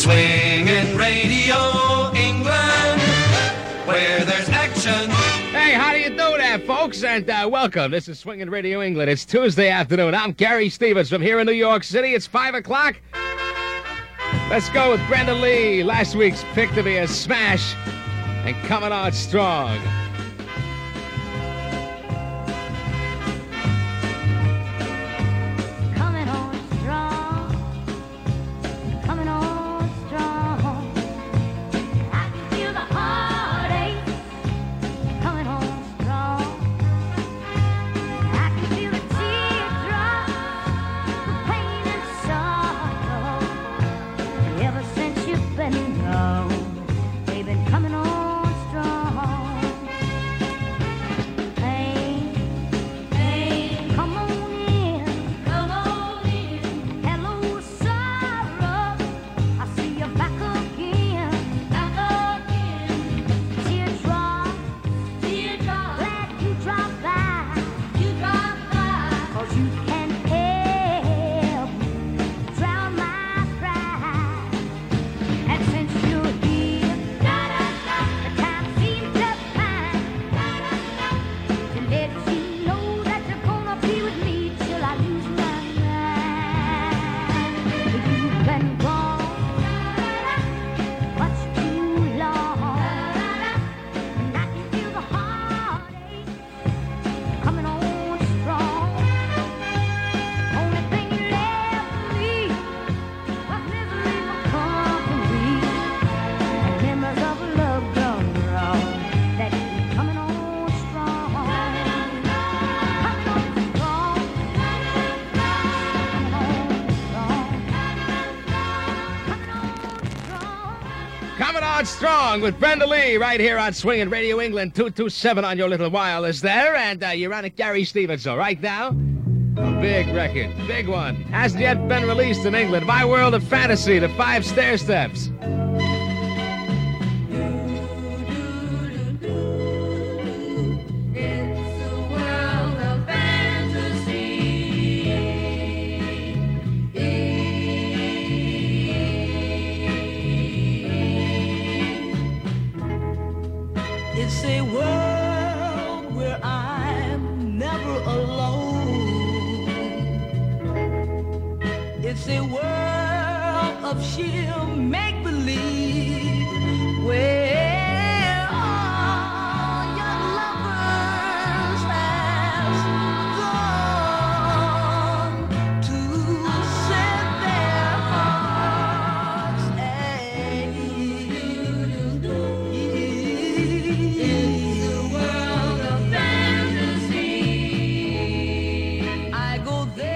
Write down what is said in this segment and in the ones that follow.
Swingin' Radio England, where there's action. Hey, how do you do that, folks? And welcome. This is Swingin' Radio England. It's Tuesday afternoon. I'm Gary Stevens from here in New York City. It's 5 o'clock. Let's go with Brenda Lee. Last week's pick to be a smash and coming on strong. Strong with Brenda Lee right here on Swingin' Radio England, 227 on your little wireless there, and you're on it, Gary Stevens. So right now, a big record, big one, hasn't yet been released in England. My World of Fantasy, the 5 stair steps. It's a world of sheer make-believe where all your lovers have gone to set their hearts at ease. It's a world of fantasy. I go there.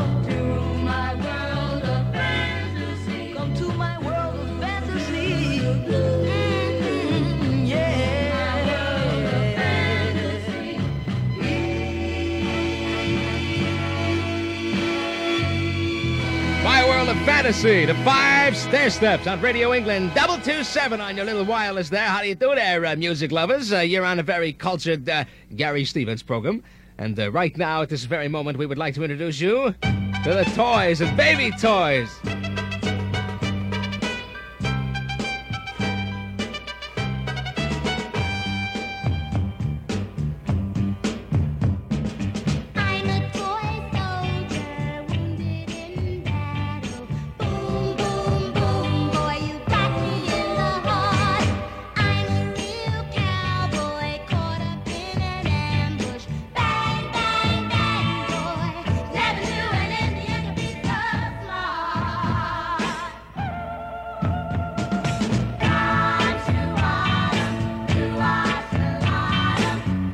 To my world of fantasy. Fantasy, the 5 stair steps on Radio England, 227 on your little wireless there. How do you do there, music lovers? You're on a very cultured Gary Stevens program. And right now, at this very moment, we would like to introduce you to the toys and baby toys. I'm a toy soldier, wounded in battle. Boom, boom, boom, boy, you got me in the heart. I'm a real cowboy, caught up in an ambush. Bang, bang, bang, boy, never knew an Indian could be so smart. Gone to us, Gone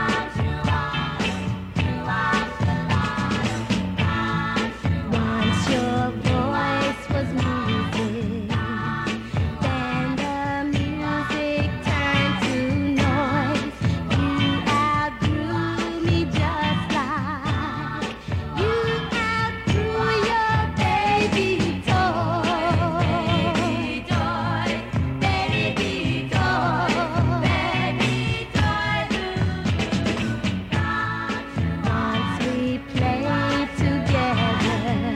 to once your voice was music, then the music turned to noise. You outgrew me just like you outgrew your baby toy. Baby toy, baby toy, baby toy. Once we played together,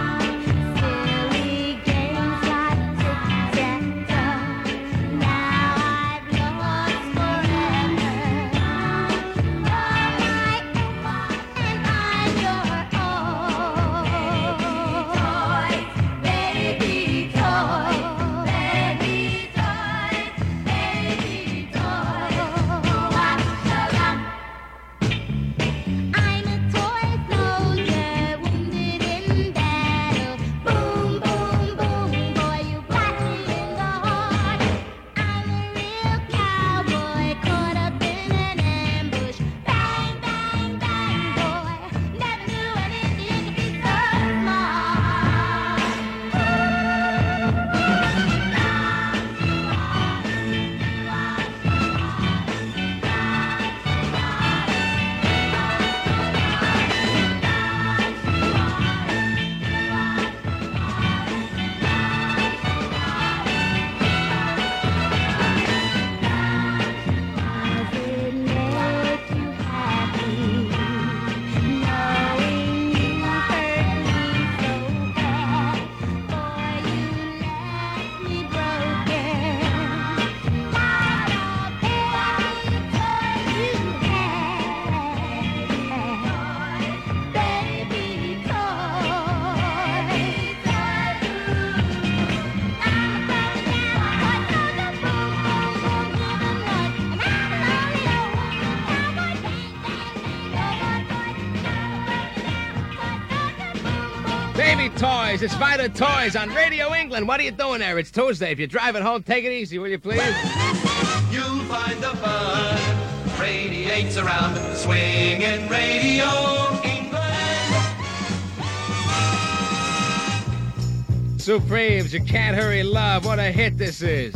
silly games like tic-tac-toe. Now I've lost forever. You're my and I'm your own. Baby toy, baby toy, baby toy. I'm a toy soldier, wounded in battle. Boom, boom, boom, boy, you got me in the heart. I'm a real cowboy, caught up in an ambush. Bang, bang, bang, boy, never knew an Indian could be so smart. Does it make you happy knowing you hurt me so bad? Boy, you left me broken like a baby toy you had. Baby toy, I'm a broken down toy soldier, boom, boom, boom, giving one, and I'm a lonely old cowboy, bang, bang, bang, boom, boom. Baby toys, it's Vida Toys on Radio England. What are you doing there? It's Tuesday. If you're driving home, take it easy, will you please? You'll find the fun radiates around swinging Radio England. Supremes, You Can't Hurry Love. What a hit this is.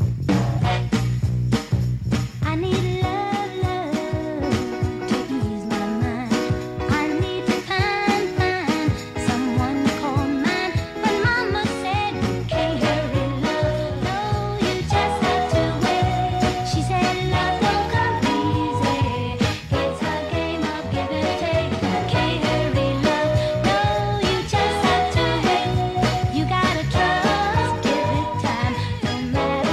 I need love, love to ease my mind. I need to find someone to call mine. But Mama said you can't hurry love. No, you just have to wait. She said love don't come easy. It's a game of give and take. Can't hurry love. No, you just have to wait. You gotta trust, give it time. No matter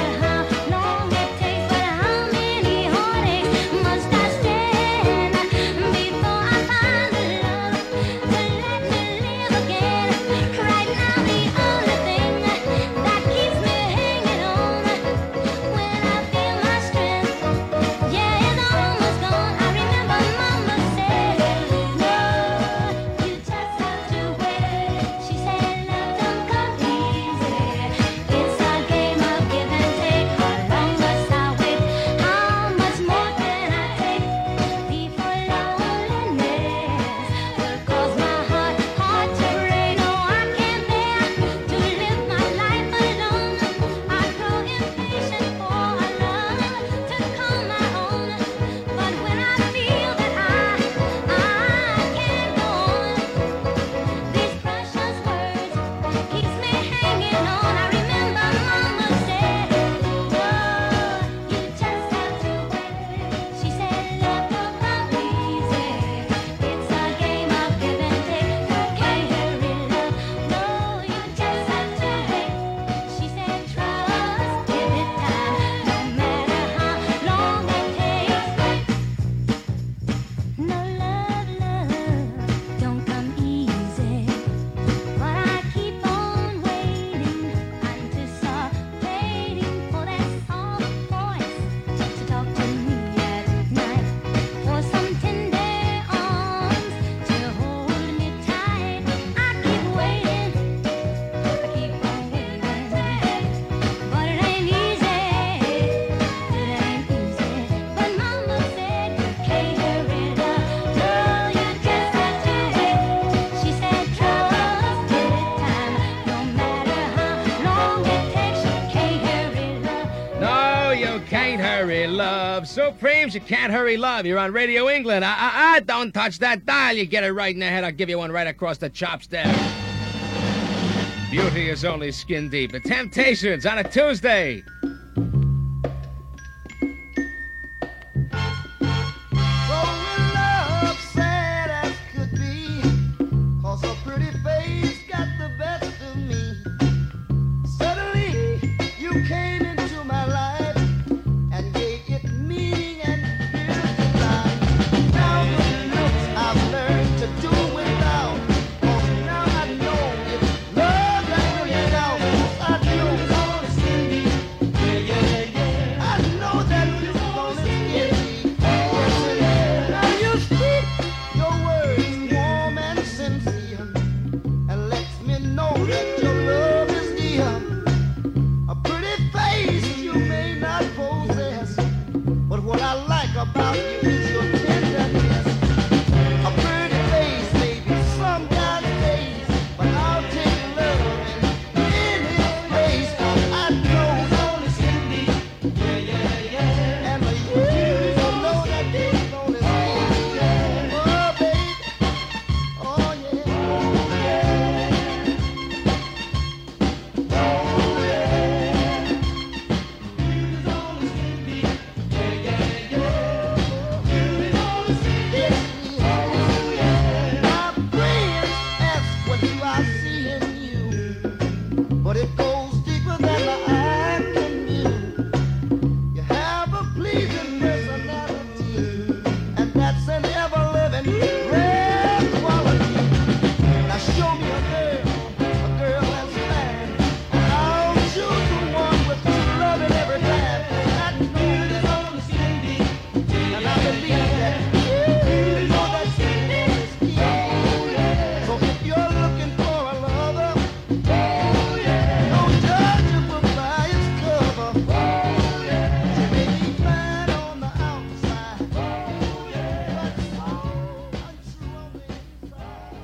hurry, love. Supremes, you can't hurry, love. You're on Radio England. Don't touch that dial. You get it right in the head. I'll give you one right across the chops there. Beauty is only skin deep. The Temptations on a Tuesday. So in love, sad as could be, 'cause her pretty face got the best of me. Suddenly, you came into my life and gave it meaning and beauty life. Now the looks I've learned to do without, 'cause now I know it's love that brings it out. I know it's gonna see me. I know that it's gonna see me. Now you speak your words warm and sincere, and lets me know that your love is dear. A pretty face you may not possess, but what I like about you is your tenderness. A pretty face may be some guy's face, but I'll take love in his place. 'Cause I know it's only Cindy, and you don't know that it's only Cindy. Oh baby, oh yeah, oh yeah, oh yeah. It's only Cindy, it's only Cindy, oh yeah. My friends ask what do I see in you, but it goes deeper than the eye can view. You have a pleasing personality, and that's an ever-living rare quality. Now show me a girl that's fine, and I'll choose the one with true love in every time. I know that only Cindy, and I believe that you know that Cindy is key. So if you're looking for a lover, don't judge a book by its cover. She may be fine on the outside, but so untrue on the inside.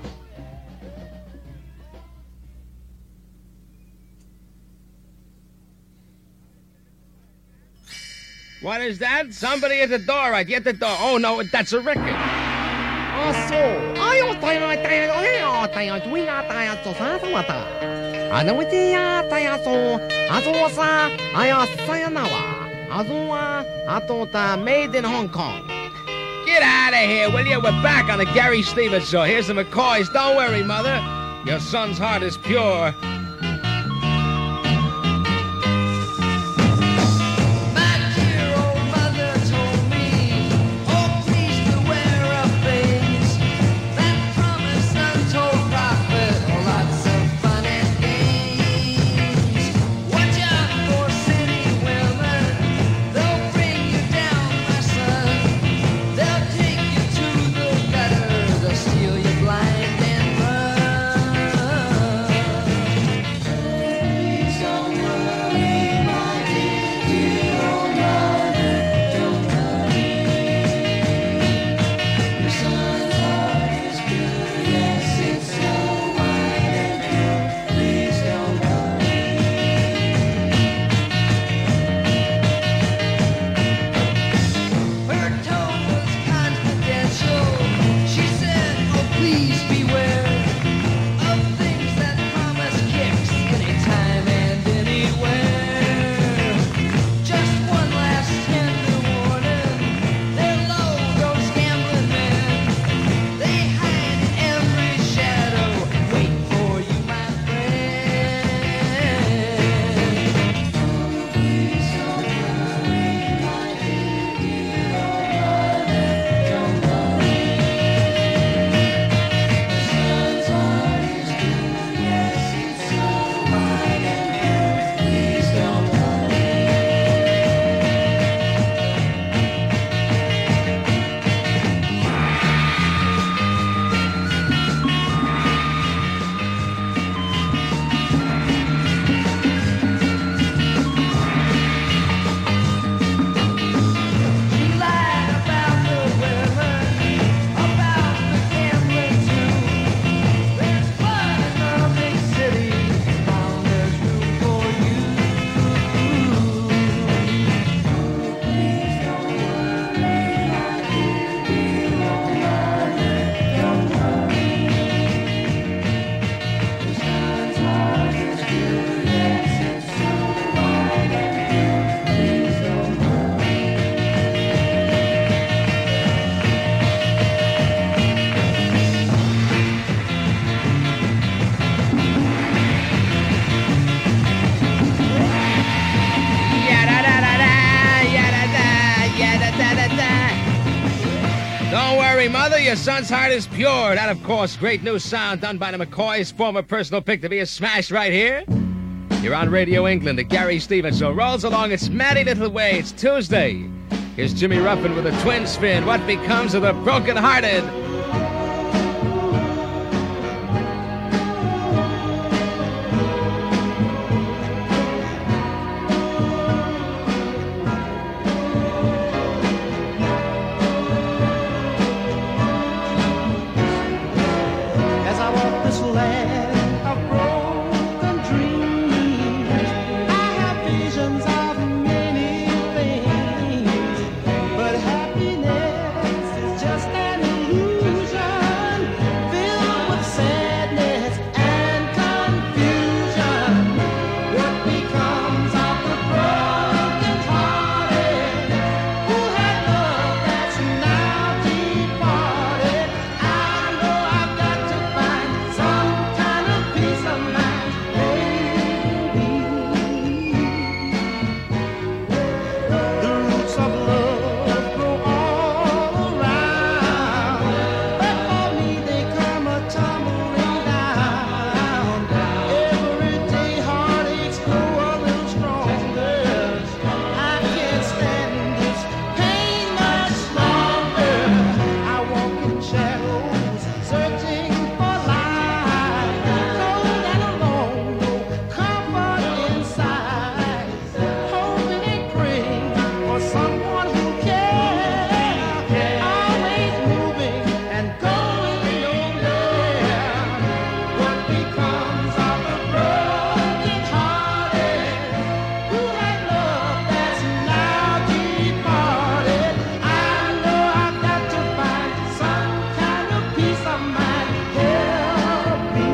What is that? Somebody at the door, right? Get the door. Oh, no, that's a record. あ、そう。あよ、たやたやよよ、たや、we got たやとささまた。あのうちやたやそう、あそうさ、あやさやなわ。あそうは、あとた made in Hong Kong. Get out of here, will you? We're back on the Gary Stevens Show. Here's the McCoys. Don't worry, Mother. Your son's heart is pure. My dear old mother told me, oh please beware of things that promise untold profit, lots of fun and games. Watch out for city women, they'll bring you down, my son. They'll take you to the gutter, they'll steal you blind and run. mother, your son's heart is pure. That, of course, great new sound done by the McCoys, former personal pick to be a smash right here. You're on Radio England, the Gary Stevens Show. Rolls along its Matty Little Way. It's Tuesday. Here's Jimmy Ruffin with a twin spin. What becomes of the broken-hearted? As I walk this land of broken dreams, I have visions of many things, but happiness is just an illusion, filled with sadness and confusion. What becomes of the broken-hearted who had love that's now departed? I know I've got to find some kind of peace of mind, baby. The roots of love grow all around, but for me they come a-tumbling down. Every day heartaches grow a little stronger. I can't stand this pain much longer. I walk in shadows, searching for light, cold and alone, no comfort inside, hoping and praying for someone who cares, always moving and going nowhere. What becomes of the broken-hearted who had love that's now departed? I know I've got to find some kind of peace of mind. Help me,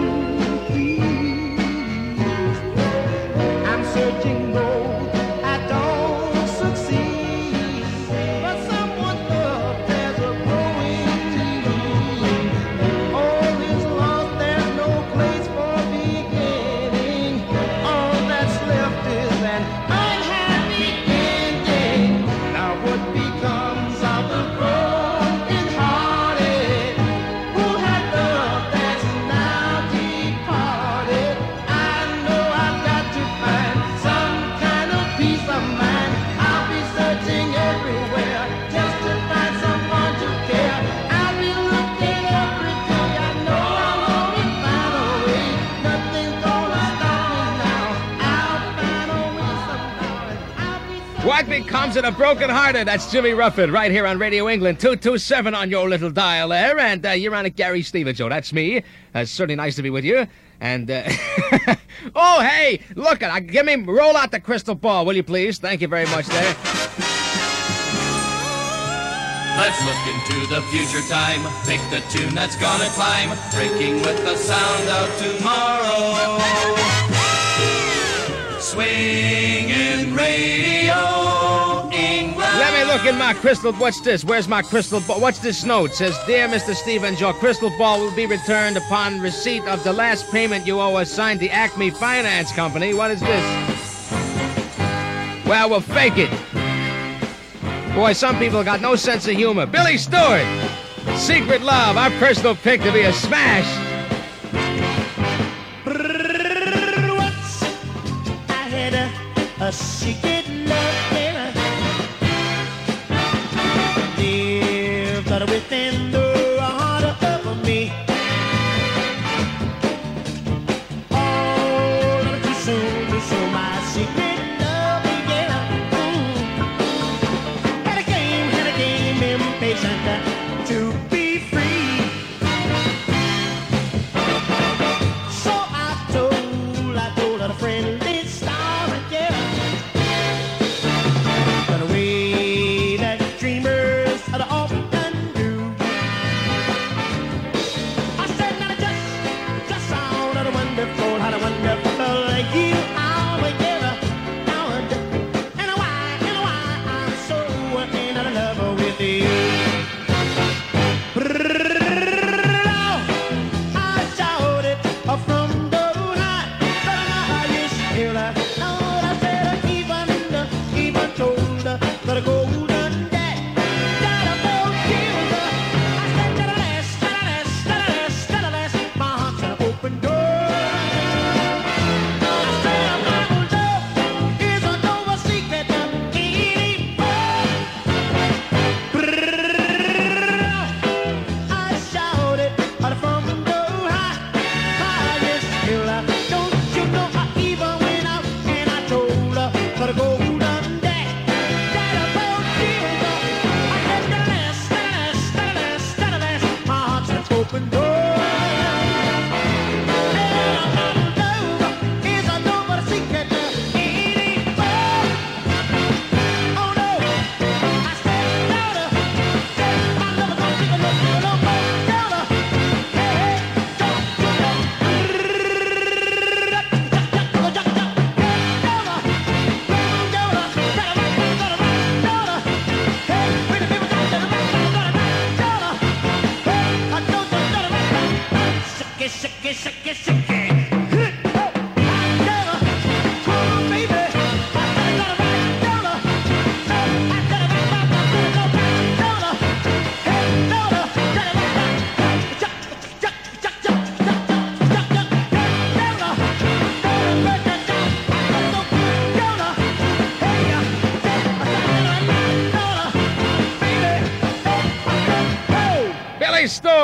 please. I'm searching though I don't succeed, but someone's love there's a growing need. All is lost, there's no place for beginning. All that's left is an unhappy ending. Now what becomes of the broken-hearted who had love that's now departed? I know I've got to find some kind of peace of mind. I'll be searching everywhere just to find someone to care. I'll be looking every day. I know I'll always find a way. Nothing's gonna stop me now. I'll find a way somehow, and I'll be What becomes of the broken-hearted? That's Jimmy Ruffin right here on Radio England, 227 on your little dial there, and you're on a Gary Stevens Show. That's me. It's certainly nice to be with you. And, oh, hey, look, roll out the crystal ball, will you please? Thank you very much there. Let's look into the future time. Pick the tune that's gonna climb, breaking with the sound of tomorrow. Swinging Radio England. Let me look in my crystal. What's this? Where's my crystal ball? What's this note? It says, Dear Mr. Stevens, your crystal ball will be returned upon receipt of the last payment you owe us, signed the Acme Finance Company. What is this? Well, we'll fake it. Boy, some people got no sense of humor. Billy Stewart, Secret Love, our personal pick to be a smash. Once I had a secret love affair. Lived within the heart of me. All too soon to show my secret love began. Had a game, impatient to be free. So I told her a friendly story, yeah. The way that dreamers are often do. I said, now just how wonderful you are, yeah. And why I'm so in love with you. I shouted from the night, but now you still know. I said, even told her, but a golden day, got a boat killed her. I said,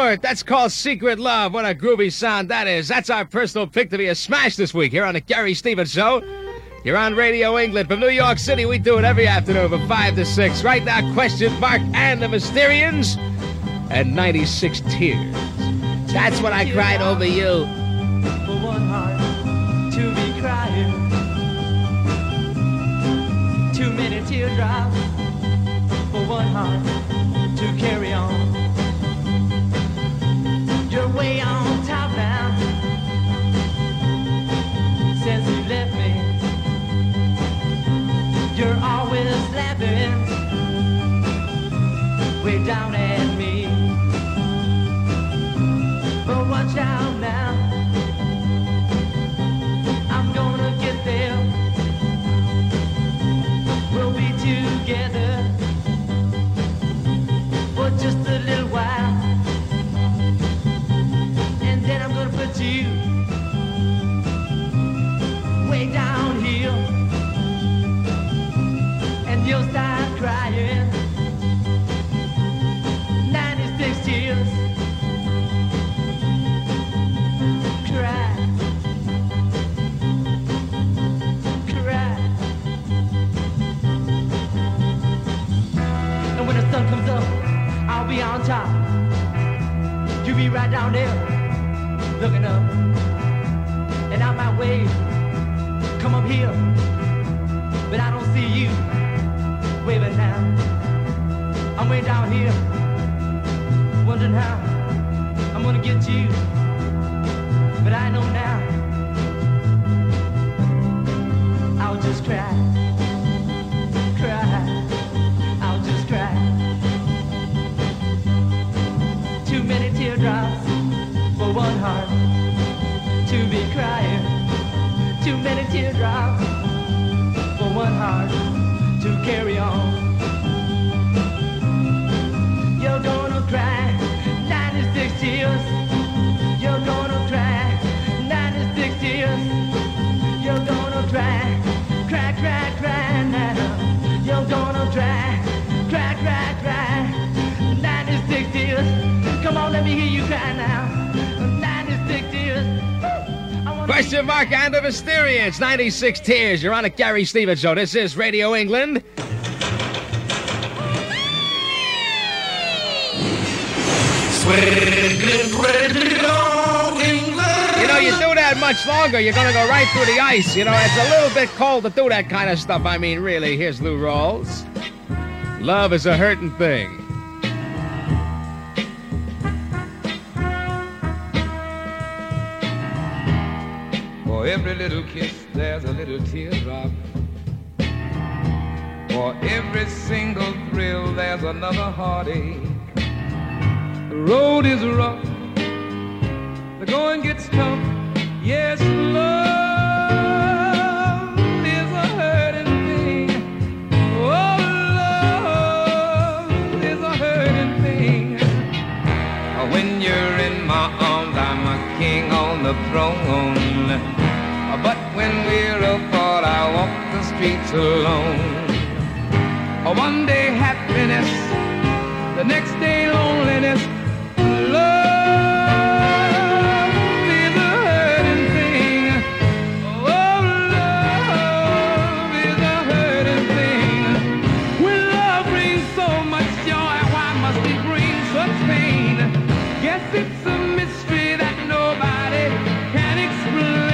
Stewart. That's called Secret Love. What a groovy sound that is. That's our personal pick to be a smash this week here on the Gary Stevens Show. You're on Radio England from New York City. We do it every afternoon from 5 to 6. Right now, Question Mark and the Mysterians and 96 Tears. That's when I cried over you. For one heart to be crying, too many teardrops for one heart to carry on. You're way on top now since you left me. You're always laughing way down at me. But watch out now, I'm gonna get there. We'll be together for just a little while, and then I'm gonna put you way down here, and you'll start crying. 96 tears. Cry. And when the sun comes up, I'll be on top. You be right down there, looking up. And out my way, come up here. But I don't see you waving now. I'm way down here, wondering how I'm gonna get you. But I know now, I'll just cry, I'll just cry. Too many teardrops for one heart to be crying. Too many teardrops for one heart to carry on. You're gonna cry 96 tears. You're gonna cry 96 tears. You're gonna cry, cry, cry, cry now. You're gonna cry, cry, cry, cry 96 tears. Come on, let me hear you cry now. 96 tears. Question Mark and the Mysterians, 96 Tears. You're on the Gary Stevens Show. This is Radio England. You know, you do that much longer, you're gonna go right through the ice. You know, it's a little bit cold to do that kind of stuff. I mean, really, here's Lou Rawls. Love is a hurting thing. For every little kiss, there's a little teardrop. For every single thrill, there's another heartache. The road is rough, the going gets tough. Yes, love is a hurting thing. Oh, love is a hurting thing. When you're in my arms, I'm a king on the throne. But when we're apart, I walk the streets alone. One day happiness, the next day loneliness. Love is a hurting thing. Oh, love is a hurting thing. When love brings so much joy, why must it bring such pain? Guess it's a mystery that nobody can explain.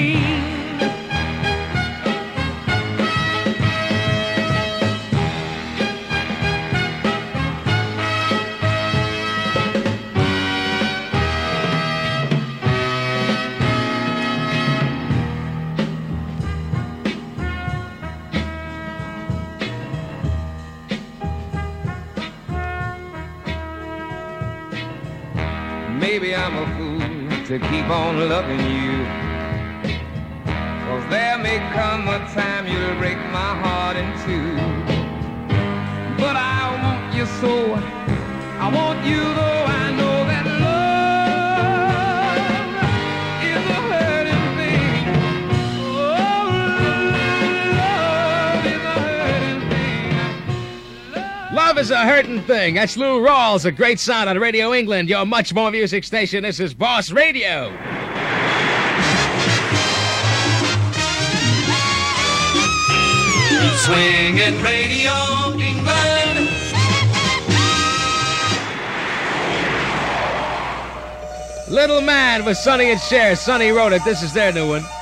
Maybe I'm a fool to keep on loving you, 'cause there may come a time you'll break my heart in two. But I want you so, I want you though I know that love is a hurting thing. Oh, love is a hurting thing. Love is a hurtin' thing. That's Lou Rawls, a great sound on Radio England, your much more music station. This is Boss Radio. Swinging Radio England. Little Man with Sonny and Cher. Sonny wrote it. This is their new one.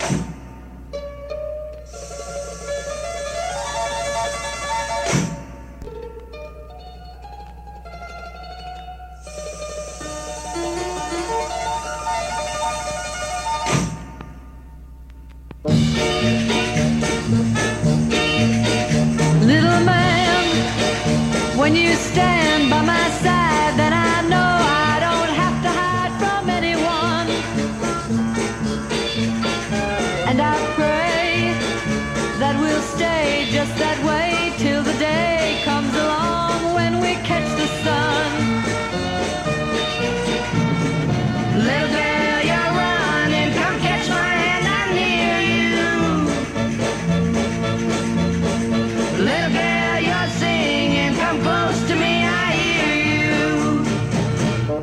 Little man, when you stand by my side, then I know I don't have to hide from anyone. And I pray that we'll stay just that way till the day comes along when we catch the sun. Little girl, you're running, come catch my hand, I'm near you. Little girl, you're singing, come close to me, I hear you.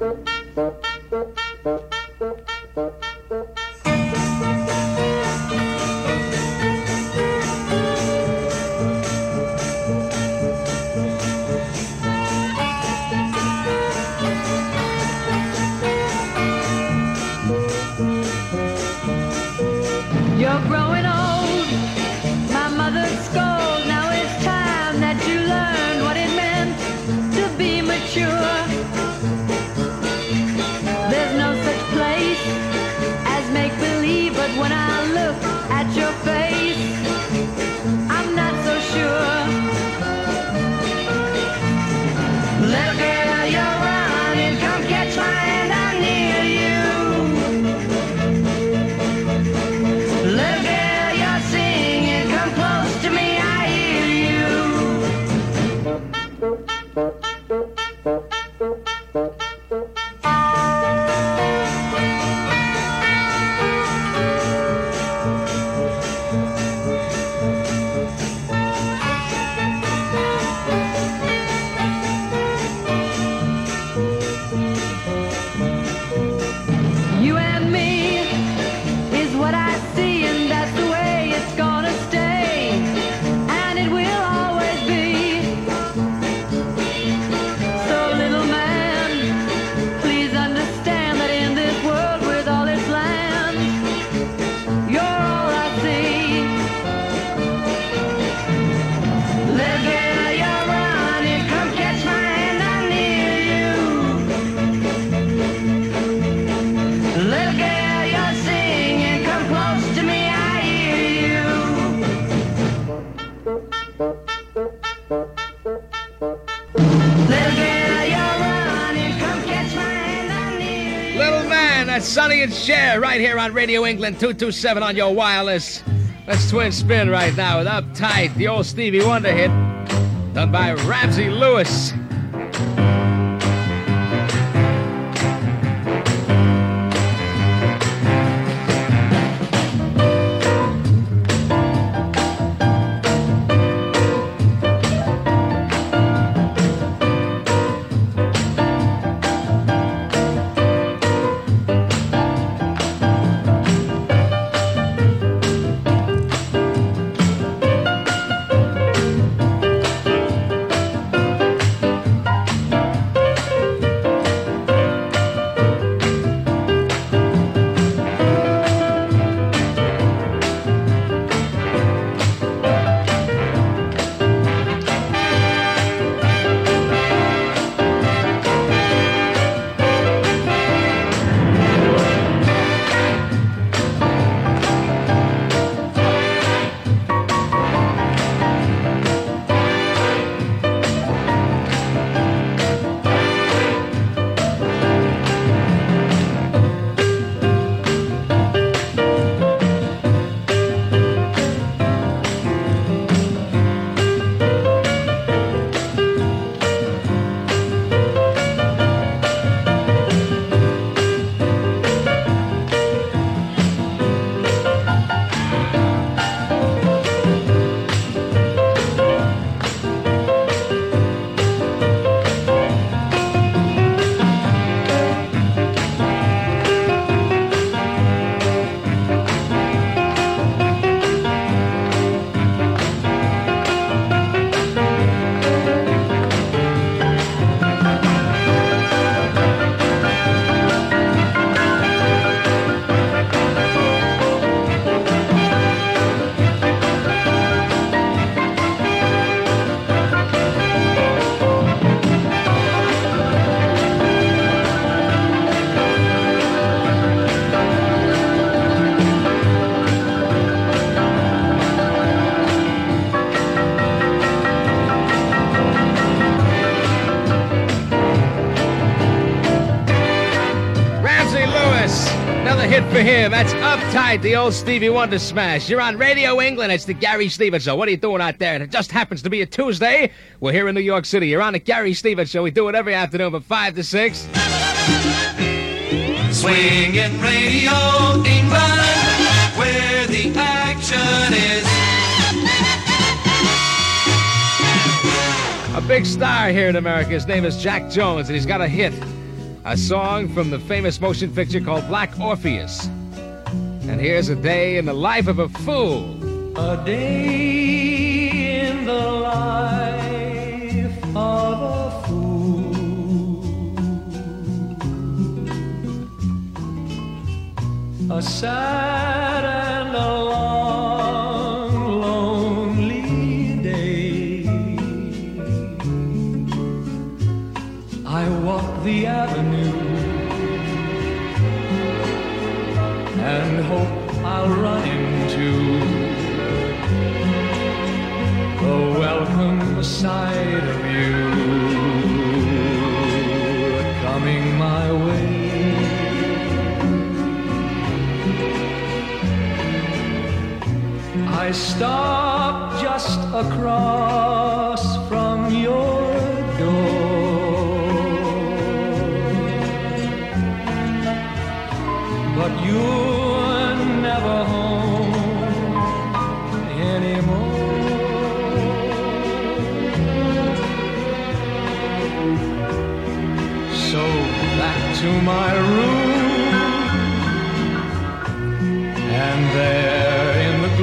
You're growing old, my mother scolds. Now it's time that you learned what it meant to be mature. There's no such place as make-believe, but when I look at your face, I'm not so sure. Little girl, you're running, come catch my hand, I'm near you. Little girl, you're singing, come close to me, I hear you and me is what I see, and that's the way it's gonna stay, and it will always be. So little man, please understand that in this world with all its lands, you're all I see. Little girl, you're running, come catch my hand, I'm near you. Little girl, you're singing, come close to me, I hear you. Little girl, you're running, come catch my hand, I'm near you. Little Man, that's Sonny and Cher right here on Radio England 227 on your wireless. Let's twin spin right now with Uptight, the old Stevie Wonder hit, done by Ramsey Lewis. for him. That's Uptight, the old Stevie Wonder smash. You're on Radio England. It's the Gary Stevens Show. What are you doing out there? It just happens to be a Tuesday. We're here in New York City. You're on the Gary Stevens Show. We do it every afternoon from 5 to 6. Swinging Radio England, where the action is. A big star here in America. His name is Jack Jones, and he's got a hit. A song from the famous motion picture called Black Orpheus. And here's a day in the life of a fool. A day in the life of a fool. A sad and a long, lonely day. I walk the avenue and hope I'll run into the welcome sight of you coming my way. I stop just across from your door, but you're never home anymore. So back to my room, and there in the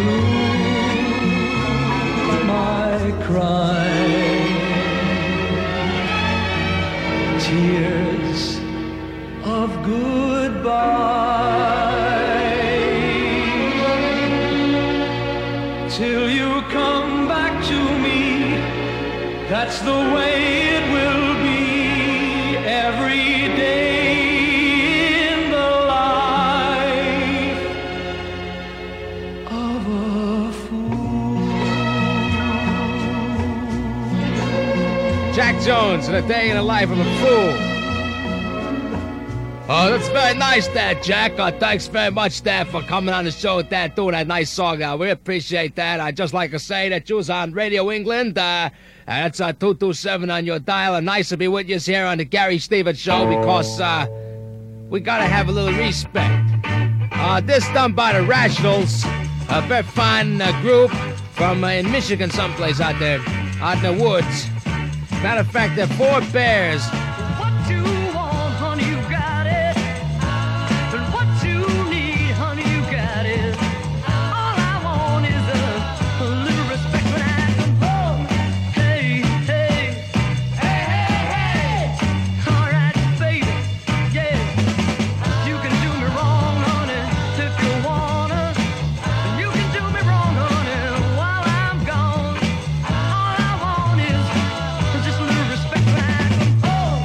gloom I cry tears of goodbye, till you come back to me. That's the way it will be every day in the life of a fool. Jack Jones and a day in the life of a fool. Oh, that's very nice, that, Jack. Thanks very much, that, for coming on the show with that, doing that nice song now. We appreciate that. I'd just like to say that you was on Radio England. That's 227 on your dial. And nice to be with you here on the Gary Stevens Show because we got to have a little respect. This done by the Rationals, a very fine group from in Michigan someplace out there, out in the woods. Matter of fact, they're four bears. What you want, honey, you got it. And what you need, honey, you got it. All I want is a little respect when I come home. Hey, hey, hey, hey, hey. All right, baby, yeah. You can do me wrong, honey, if you wanna. And you can do me wrong, honey, while I'm gone. All I want is just a little respect when I come home.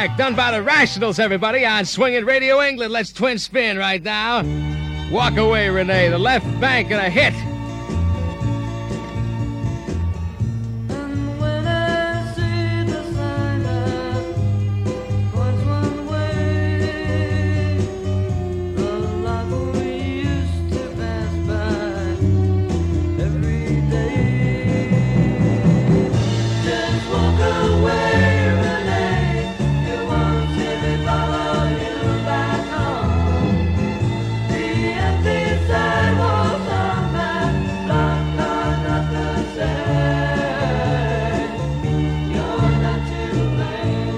track done by the Rationals, everybody, on Swinging Radio England. Let's twin spin right now. Walk Away, Renee, the left bank and a hit. And when I see the sign that points one way, the life we used to pass by every day. Just walk away, Renee. You won't see me follow you back home. The empty sidewalks on my block are not the same. You're not to blame.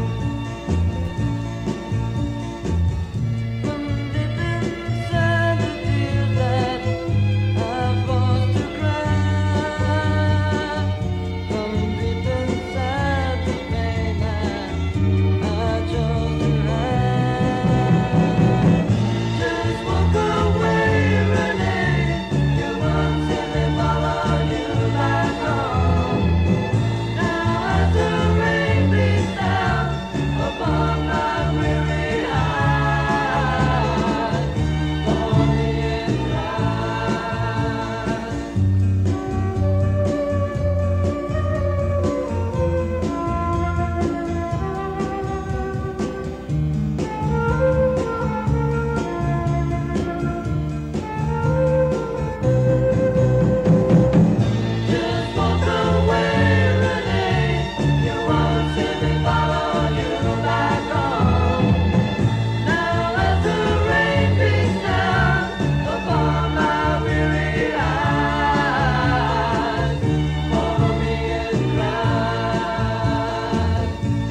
From deep inside the tears that I forced to cry, from deep inside the pain that I chose to hide. Just walk away, Renee. You won't see me follow you back home. Now as the rain beats down upon my weary eyes, for me and just walk away, Renee. You won't see me follow you back home. Now as the rain beats down upon my weary eyes, for me and cry.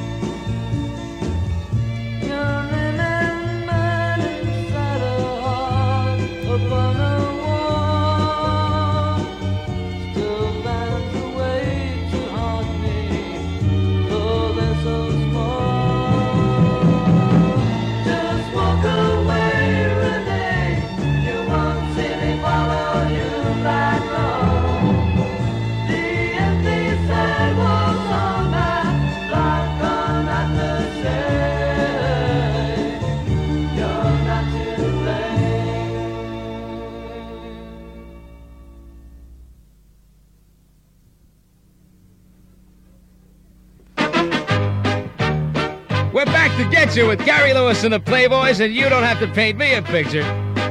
Your name and mine inside a heart upon a wall, still finds a way to haunt me, though they're so small. Just walk away, Renee. You won't see me follow you back home. The empty sidewalks on my block are not the same. You're not to blame. We're back to get you with Gary Lewis and the Playboys, and you don't have to paint me a picture.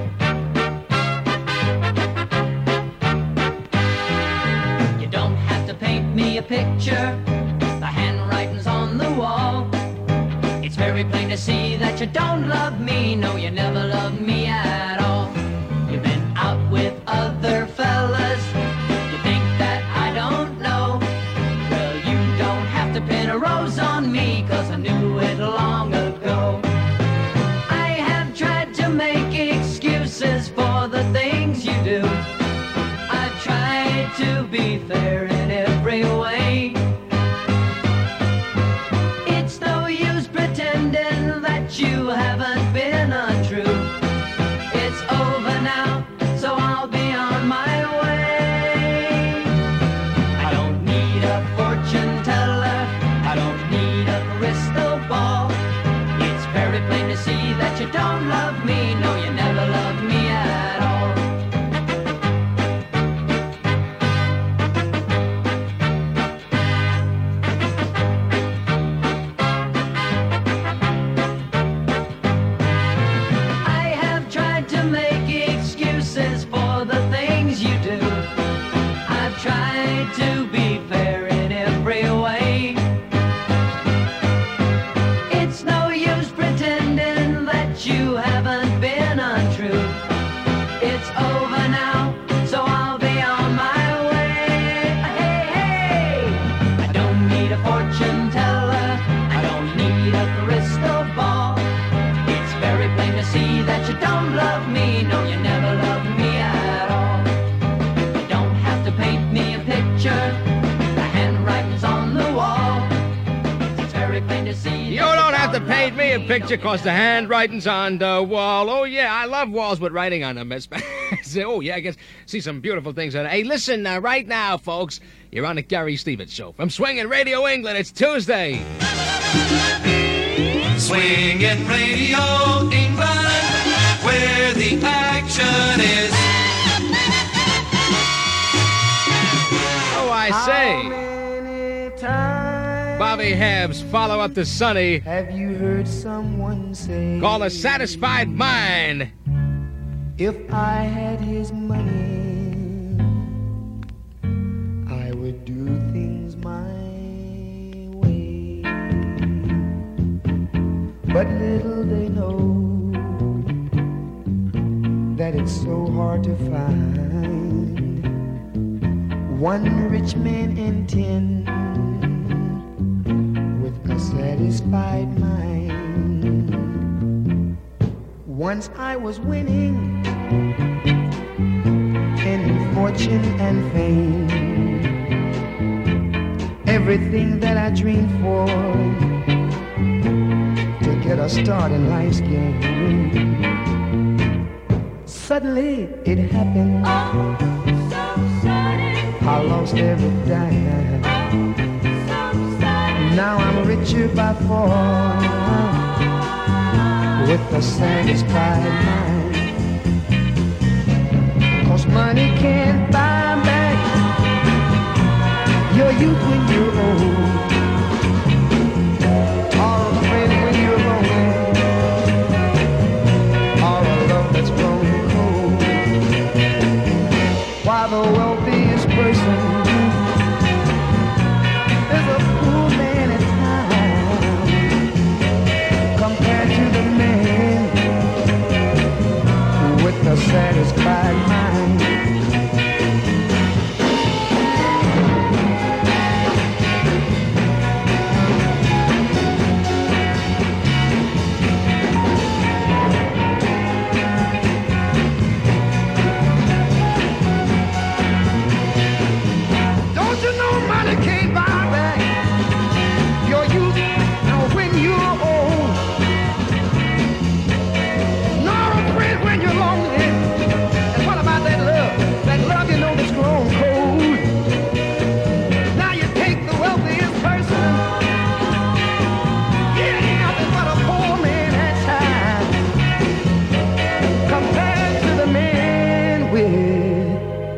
You don't have to paint me a picture. The handwriting's on the wall. It's very plain to see that you don't love me. No, you never loved me at all. You've been out with other fellas. You think that I don't know. Well, you don't have to pin a rose on me, 'cause I knew it long ago. I have tried to make excuses for the things you do. I've tried to be fair in every way. It's no use pretending that you haven't been untrue. It's over now, so I'll be on my way. I don't need a fortune teller. I don't need a crystal ball. It's very plain to see that you don't love me. No, you never loved me at all. I have tried to make excuses for the things you do. I've tried to be fair in every way. It's no use pretending that you haven't been untrue. It's over now, so I'll be on my way. Hey, hey! I don't need a fortune teller. I don't need a crystal ball. It's very plain to see that you don't love me. No, you never loved me at all. You don't have to paint me a picture. The handwriting's on the wall. It's very plain to see. You don't have to paint me a picture, 'cause the handwriting's on the wall. Oh, yeah, I love walls with writing on them. Oh, yeah, I can see some beautiful things on it. Hey, listen, right now, folks, you're on the Gary Stevens Show from Swinging Radio England. It's Tuesday. Swinging Radio England, where the action is. Oh, I say. Many times Bobby Habs follow up to Sonny. have you heard someone say, Call A Satisfied Mind. if I had his money, I would do things my way. But little they know that it's so hard to find one rich man in 10 with a satisfied mind. Once I was winning in fortune and fame, everything that I dreamed for to get a start in life's game. Suddenly it happened. I lost every dime. Now I'm richer by far with a satisfied mind. 'Cause money can't buy back your youth when you're old, or a friend when you're lonely, or a love that's grown cold. While the wealthiest person is a poor man at times, compared to the man with a satisfied mind. Don't you know money can't buy back your youth now when you're old, nor a friend when you're lonely. And what about that love? That love you know that's grown cold. Now you take the wealthiest person, he ain't nothing but a poor man at times, compared to the man with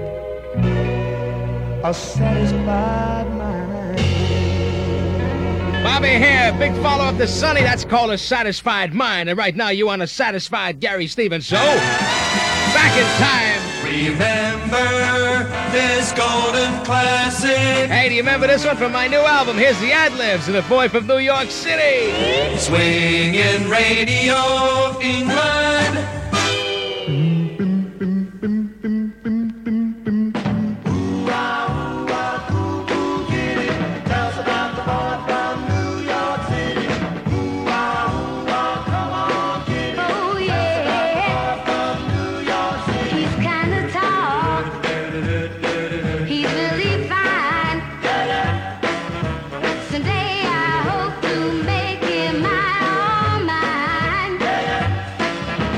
a satisfied mind. Bobby Hare, big follow up to Sonny. That's called A Satisfied Mind. And right now, you on A Satisfied Gary Stevens Show. Back in time. Remember this golden classic. Hey, do you remember this one from my new album? Here's the ad-libs and the boy from New York City. Swinging Radio England. Oh yeah, he's kinda tall. He's really fine. Someday I hope to make him my all mine.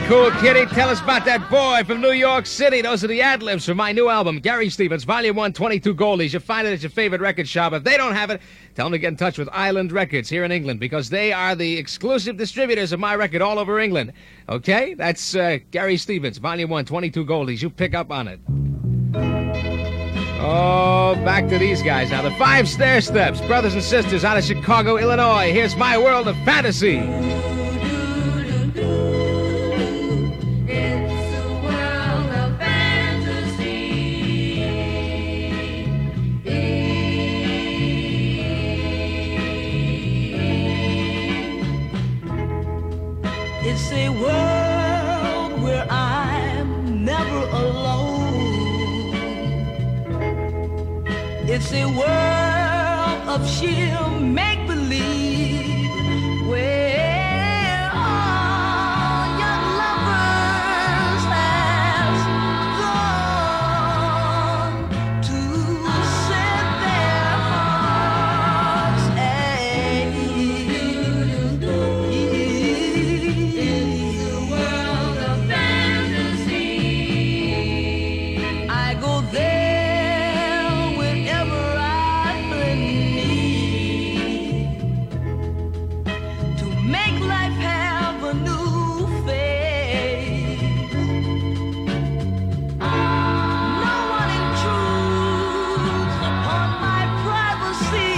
Cool Kitty. Tell us about that boy from New York City. Those are the ad-libs from my new album, Gary Stevens, Volume 1, 22 Goldies. You'll find it at your favorite record shop. If they don't have it, tell them to get in touch with Island Records here in England because they are the exclusive distributors of my record all over England. Okay? That's Gary Stevens, Volume 1, 22 Goldies. You pick up on it. Oh, back to these guys now. The Five Stair Steps, brothers and sisters out of Chicago, Illinois. Here's My World of Fantasy. It's a world where I'm never alone. It's a world of sheer make-believe where all young lovers have gone to set their hearts at ease. I go there whenever I need to make life have a new face. No one intrudes upon my privacy.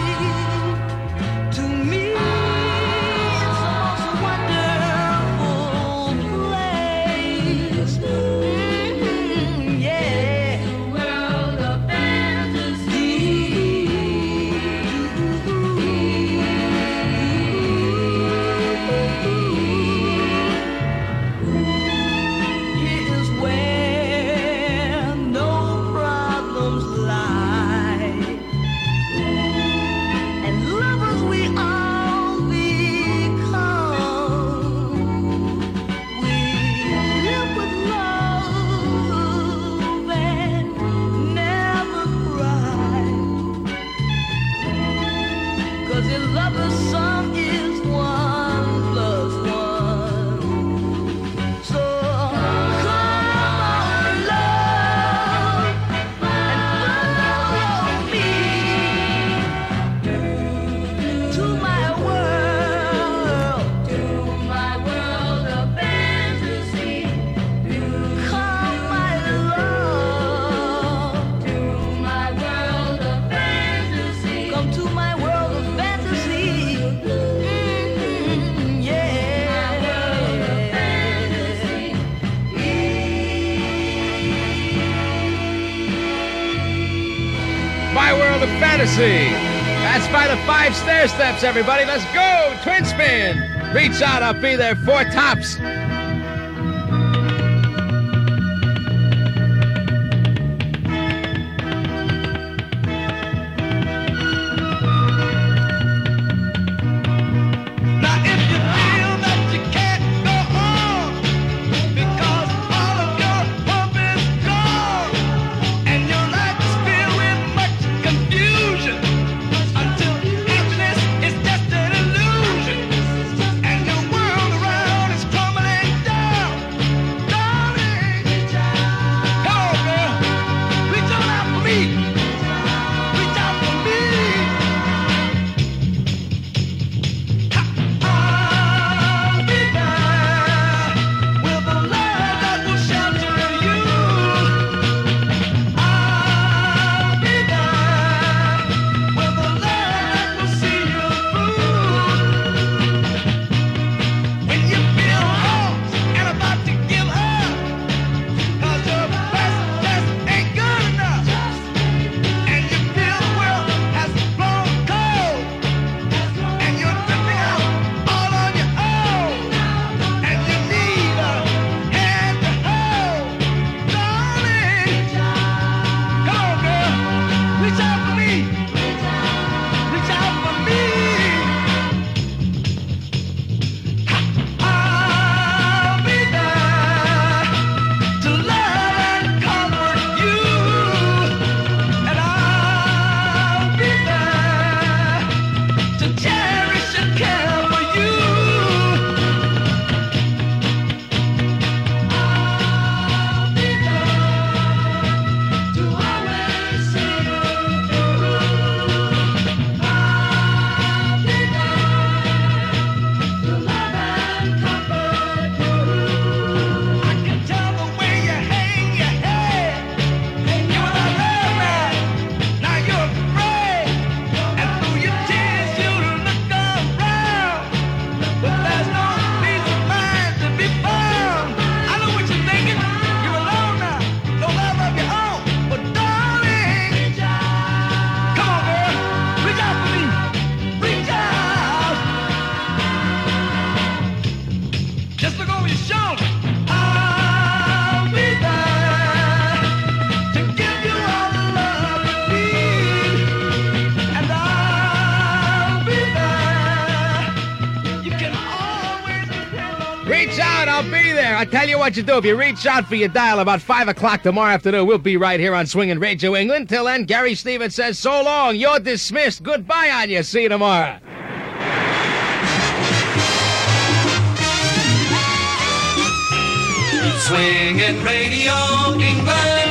To me, it's the most wonderful place. Yeah. World of fantasy. Here's where no problems lie, and lovers we all become. We live with love and never cry, 'cause a lover's song is 1 plus 1. So come on, love, and follow me to my world of fantasy. Come, my love, to my world of fantasy. Come to my world of fantasy. Yeah. My World of Fantasy. That's by the Five Stair Steps, everybody. Let's go. Twin spin. Reach out. I'll be there. 4 tops. Now if you feel that you can't go on because all of your hope is gone and your life is filled with much confusion until happiness is just an illusion and your world around is crumbling tell you what you do. If you reach out for your dial about 5 o'clock tomorrow afternoon, we'll be right here on Swinging Radio England. Till then, Gary Stevens says so long. You're dismissed. Goodbye on you. See you tomorrow. Swinging Radio England.